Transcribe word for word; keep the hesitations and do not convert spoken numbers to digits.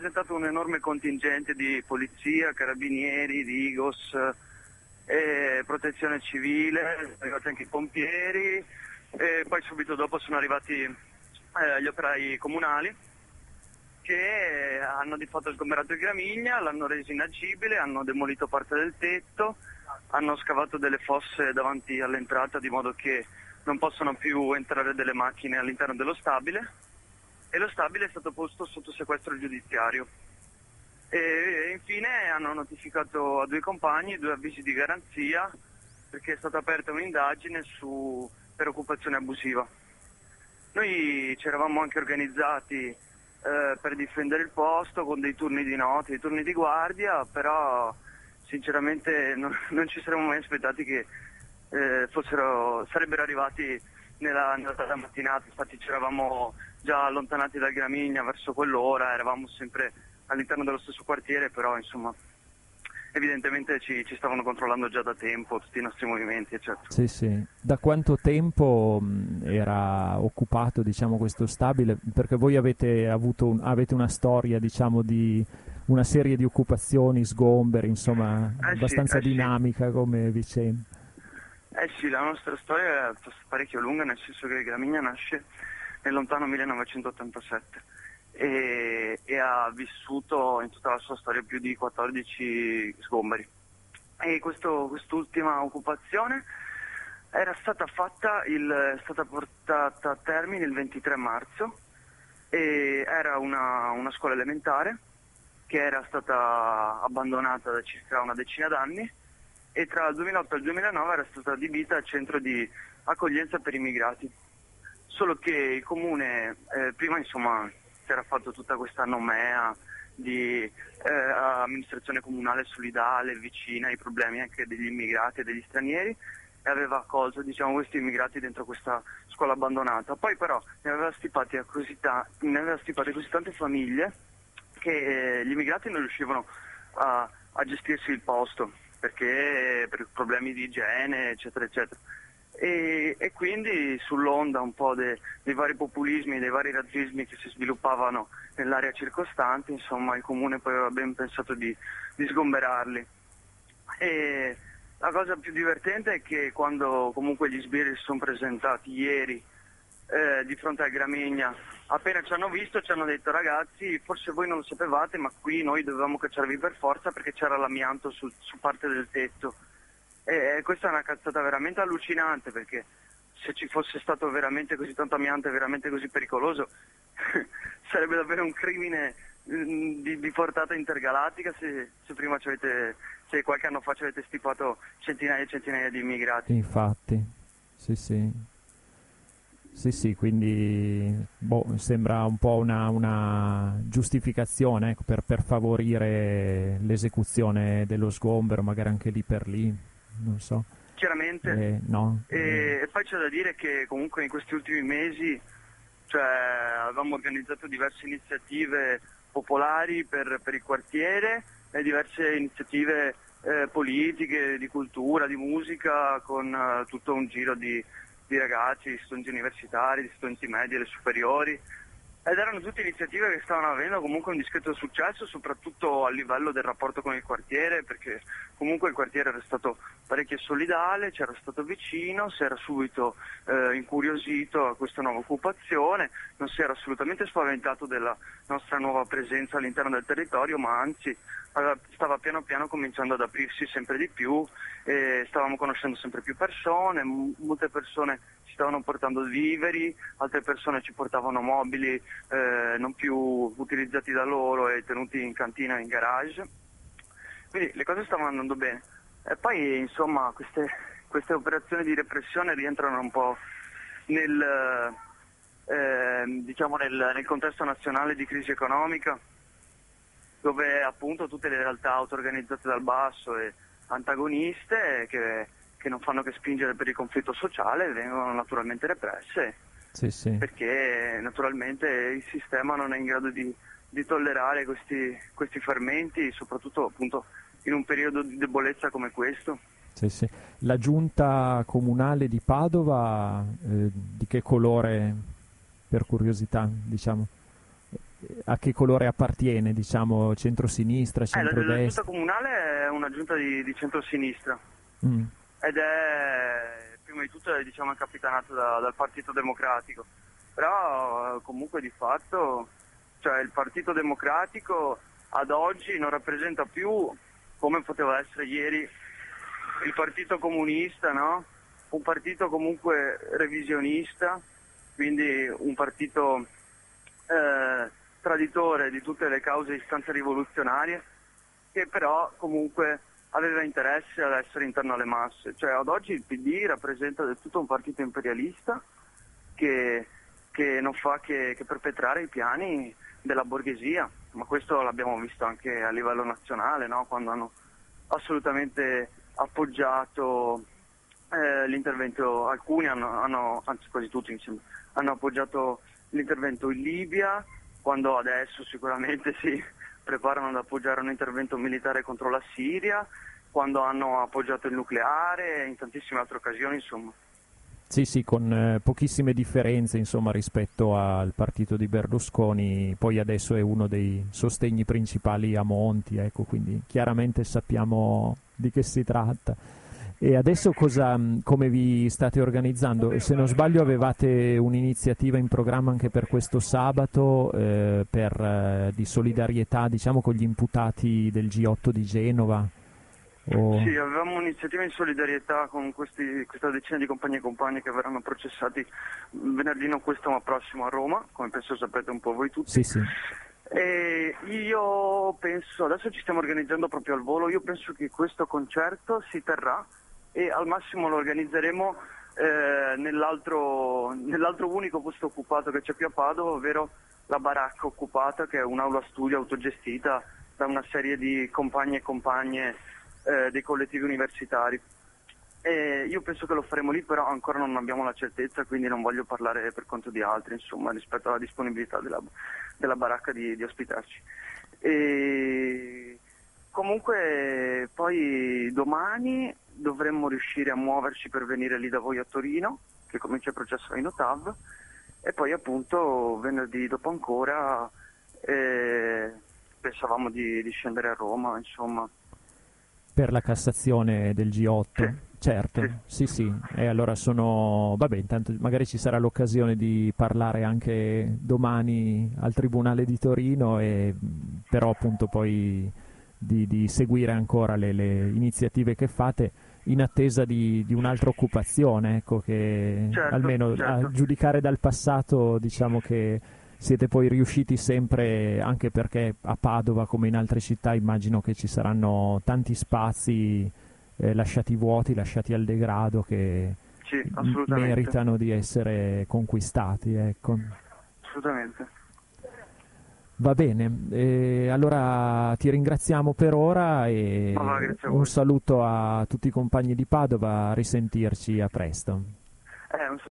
presentato un enorme contingente di polizia, carabinieri, Digos, eh, protezione civile, sono arrivati anche i pompieri, e poi subito dopo sono arrivati eh, gli operai comunali che hanno di fatto sgomberato il Gramigna, l'hanno reso inagibile, hanno demolito parte del tetto, hanno scavato delle fosse davanti all'entrata di modo che non possono più entrare delle macchine all'interno dello stabile, e lo stabile è stato posto sotto sequestro giudiziario. E infine hanno notificato a due compagni due avvisi di garanzia perché è stata aperta un'indagine su per occupazione abusiva. Noi ci eravamo anche organizzati eh, per difendere il posto con dei turni di notte, dei turni di guardia, però sinceramente non, non ci saremmo mai aspettati che eh, fossero, sarebbero arrivati nella, nella tarda mattinata. Infatti ci eravamo già allontanati dal Gramigna verso quell'ora, eravamo sempre all'interno dello stesso quartiere, però insomma evidentemente ci, ci stavano controllando già da tempo tutti i nostri movimenti, eccetera. Sì, sì. Da quanto tempo mh, era occupato, diciamo, questo stabile? Perché voi avete avuto un- avete una storia, diciamo, di una serie di occupazioni, sgomberi, insomma, Eh sì, abbastanza eh sì. dinamica come vicenda. Eh sì, la nostra storia è parecchio lunga, nel senso che il Gramigna nasce nel lontano millenovecentottantasette e, e ha vissuto in tutta la sua storia più di quattordici sgomberi. E questo, quest'ultima occupazione era stata fatta, il, è stata portata a termine il ventitré marzo e era una, una scuola elementare che era stata abbandonata da circa una decina d'anni e tra il duemilaotto e il duemilanove era stata adibita a centro di accoglienza per immigrati. Solo che il comune, eh, prima insomma, si era fatto tutta questa nomea di eh, amministrazione comunale solidale, vicina ai problemi anche degli immigrati e degli stranieri, e aveva accolto, diciamo, questi immigrati dentro questa scuola abbandonata. Poi però ne aveva stipati, a così, ta- ne aveva stipate così tante famiglie che eh, gli immigrati non riuscivano a, a gestirsi il posto perché eh, per problemi di igiene, eccetera, eccetera. E, e quindi sull'onda un po' de, dei vari populismi, dei vari razzismi che si sviluppavano nell'area circostante, insomma il comune poi aveva ben pensato di, di sgomberarli. E la cosa più divertente è che quando comunque gli sbirri si sono presentati ieri eh, di fronte al Gramigna, appena ci hanno visto ci hanno detto: ragazzi, forse voi non lo sapevate, ma qui noi dovevamo cacciarvi per forza perché c'era l'amianto su, su parte del tetto. E questa è una cazzata veramente allucinante, perché se ci fosse stato veramente così tanto amianto e veramente così pericoloso sarebbe davvero un crimine mh, di, di portata intergalattica se, se prima ci avete, se qualche anno fa ci avete stipato centinaia e centinaia di immigrati. Infatti, sì, sì. Sì, sì, quindi boh, sembra un po' una, una giustificazione, ecco, per, per favorire l'esecuzione dello sgombero, magari anche lì per lì, non so. Chiaramente. Eh, no, E, eh, e poi c'è da dire che comunque in questi ultimi mesi, cioè, avevamo organizzato diverse iniziative popolari per, per il quartiere e diverse iniziative eh, politiche, di cultura, di musica, con eh, tutto un giro di, di ragazzi, di studenti universitari, di studenti medi e superiori. Ed erano tutte iniziative che stavano avendo comunque un discreto successo, soprattutto a livello del rapporto con il quartiere, perché comunque il quartiere era stato parecchio solidale, c'era stato vicino, si era subito eh, incuriosito a questa nuova occupazione, non si era assolutamente spaventato della nostra nuova presenza all'interno del territorio, ma anzi aveva- stava piano piano cominciando ad aprirsi sempre di più, e stavamo conoscendo sempre più persone, m- molte persone ci stavano portando viveri, altre persone ci portavano mobili eh, non più utilizzati da loro e tenuti in cantina o in garage. Quindi le cose stavano andando bene. E poi insomma queste, queste operazioni di repressione rientrano un po' nel, eh, diciamo nel, nel contesto nazionale di crisi economica, dove appunto tutte le realtà auto-organizzate dal basso e antagoniste che, che non fanno che spingere per il conflitto sociale vengono naturalmente represse, sì, sì. perché naturalmente il sistema non è in grado di, di tollerare questi, questi fermenti, soprattutto appunto in un periodo di debolezza come questo. Sì, sì. La giunta comunale di Padova, eh, di che colore, per curiosità, diciamo? a che colore appartiene, diciamo, centrosinistra, Eh, la, la giunta centrodestra? comunale è una giunta di, di centrosinistra Mm. ed è prima di tutto è, diciamo, capitanata da- dal Partito Democratico, però eh, comunque di fatto, cioè, il Partito Democratico ad oggi non rappresenta più, come poteva essere ieri, il Partito Comunista, no? Un partito comunque revisionista, quindi un partito eh, traditore di tutte le cause e istanze rivoluzionarie, che però comunque aveva interesse ad essere interno alle masse. Cioè ad oggi il P D rappresenta del tutto un partito imperialista che, che non fa che, che perpetrare i piani della borghesia, ma questo l'abbiamo visto anche a livello nazionale, no? Quando hanno assolutamente appoggiato eh, l'intervento, alcuni hanno, hanno, anzi quasi tutti insieme, hanno appoggiato l'intervento in Libia, quando adesso sicuramente si preparano ad appoggiare un intervento militare contro la Siria, quando hanno appoggiato il nucleare e in tantissime altre occasioni, insomma. Sì, sì, con eh, pochissime differenze, insomma, rispetto al partito di Berlusconi, poi adesso è uno dei sostegni principali a Monti, ecco, quindi chiaramente sappiamo di che si tratta. E adesso cosa, mh, come vi state organizzando? Se non sbaglio avevate un'iniziativa in programma anche per questo sabato eh, per, eh, di solidarietà, diciamo, con gli imputati del G otto di Genova. O... Sì, avevamo un'iniziativa in solidarietà con questi, questa decina di compagni e compagni che verranno processati venerdì non questo ma prossimo a Roma, come penso sapete un po' voi tutti. Sì, sì. E io penso, adesso ci stiamo organizzando proprio al volo, io penso che questo concerto si terrà e al massimo lo organizzeremo eh, nell'altro, nell'altro unico posto occupato che c'è qui a Padova, ovvero la baracca occupata, che è un'aula studio autogestita da una serie di compagni e compagne eh, dei collettivi universitari. E io penso che lo faremo lì, però ancora non abbiamo la certezza, quindi non voglio parlare per conto di altri, insomma, rispetto alla disponibilità della, della baracca di, di ospitarci. E comunque poi domani dovremmo riuscire a muoverci per venire lì da voi a Torino, che comincia il processo in O T A V, e poi appunto venerdì dopo ancora eh, pensavamo di, di scendere a Roma, insomma. Per la Cassazione del G otto, Sì. certo, sì sì, e allora sono, vabbè, intanto magari ci sarà l'occasione di parlare anche domani al Tribunale di Torino, e però appunto poi di, di seguire ancora le, le iniziative che fate in attesa di, di un'altra occupazione, ecco, che Certo, almeno certo. a giudicare dal passato diciamo che siete poi riusciti sempre, anche perché a Padova come in altre città immagino che ci saranno tanti spazi eh, lasciati vuoti, lasciati al degrado, che Sì, m- assolutamente. meritano di essere conquistati, ecco. Assolutamente. Va bene, eh, allora ti ringraziamo per ora e Ma va, grazie a un voi. saluto a tutti i compagni di Padova, a risentirci a presto. Eh, un